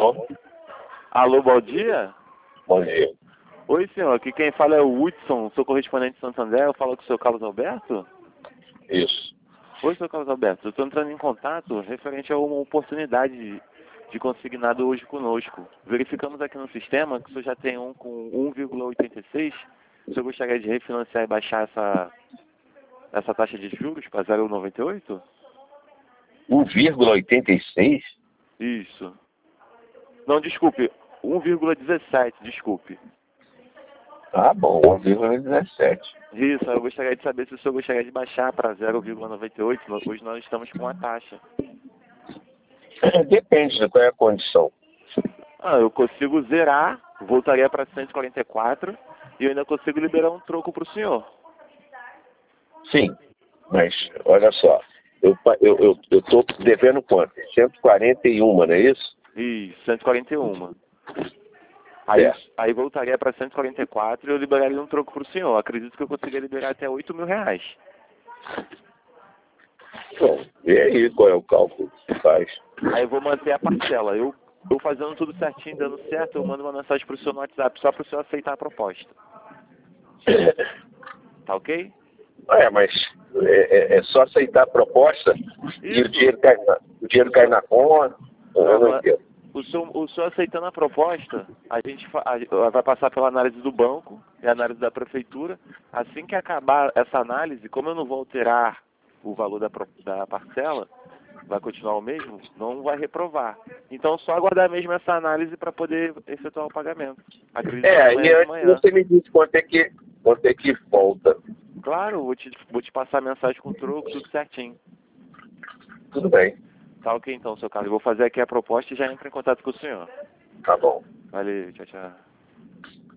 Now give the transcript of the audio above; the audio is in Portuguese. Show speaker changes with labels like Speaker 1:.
Speaker 1: Alô?
Speaker 2: Alô, bom dia?
Speaker 1: Bom dia.
Speaker 2: Oi, senhor. Aqui quem fala é o Hudson, sou correspondente de Santander. Eu falo com o seu Carlos Alberto?
Speaker 1: Isso.
Speaker 2: Oi, seu Carlos Alberto. Eu estou entrando em contato referente a uma oportunidade de consignado hoje conosco. Verificamos aqui no sistema que o senhor já tem um com 1,86. O senhor gostaria de refinanciar e baixar essa taxa de juros para 0,98?
Speaker 1: 1,86?
Speaker 2: Isso. Não, desculpe. 1,17, desculpe.
Speaker 1: Ah, bom, 1,17.
Speaker 2: Isso, eu gostaria de saber se o senhor gostaria de baixar para 0,98. Hoje nós estamos com a taxa.
Speaker 1: Depende de qual é a condição.
Speaker 2: Eu consigo zerar, voltaria para 144 e eu ainda consigo liberar um troco para o senhor.
Speaker 1: Sim, mas olha só, eu estou devendo quanto? 141, não é isso?
Speaker 2: Isso, 141.
Speaker 1: Certo.
Speaker 2: Aí voltaria para 144 e eu liberaria um troco para o senhor. Acredito que eu conseguiria liberar até R$ 8.000.
Speaker 1: Bom, e aí qual é o cálculo que se faz?
Speaker 2: Aí eu vou manter a parcela. Eu fazendo tudo certinho, dando certo, eu mando uma mensagem para o senhor no WhatsApp, só para o senhor aceitar a proposta. Tá ok?
Speaker 1: Mas é só aceitar a proposta e
Speaker 2: Isso.
Speaker 1: o dinheiro cai na conta. Eu não entendo.
Speaker 2: O senhor aceitando a proposta, a gente vai passar pela análise do banco e análise da prefeitura. Assim que acabar essa análise, como eu não vou alterar o valor da parcela, vai continuar o mesmo, não vai reprovar. Então, só aguardar mesmo essa análise para poder efetuar o pagamento. Acredito que amanhã
Speaker 1: E
Speaker 2: de
Speaker 1: antes
Speaker 2: manhã.
Speaker 1: você me disse quanto é que volta.
Speaker 2: Claro, vou te passar a mensagem com o troco, tudo certinho.
Speaker 1: Tudo bem.
Speaker 2: Tá ok então, seu Carlos. Eu vou fazer aqui a proposta e já entro em contato com o senhor.
Speaker 1: Tá bom.
Speaker 2: Valeu, tchau, tchau.